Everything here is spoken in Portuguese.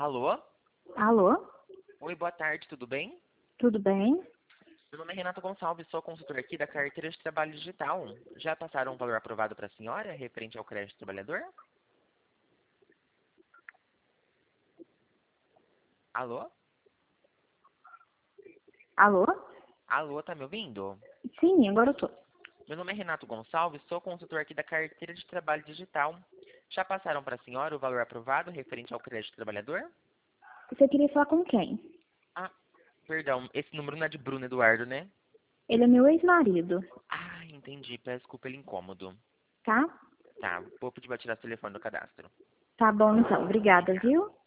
Alô? Alô? Oi, boa tarde, tudo bem? Tudo bem? Meu nome é Renato Gonçalves, sou consultor aqui da Carteira de Trabalho Digital. Já passaram um valor aprovado para a senhora, referente ao crédito trabalhador? Alô? Alô? Alô, tá me ouvindo? Sim, agora eu tô. Meu nome é Renato Gonçalves, sou consultor aqui da Carteira de Trabalho Digital. Já passaram para a senhora o valor aprovado, referente ao crédito trabalhador? Você queria falar com quem? Ah, perdão, esse número não é de Bruno Eduardo, né? Ele é meu ex-marido, Ah, entendi, peço desculpa pelo incômodo. tá? Tá, vou pedir para tirar o telefone do cadastro. Tá bom então, obrigada, viu?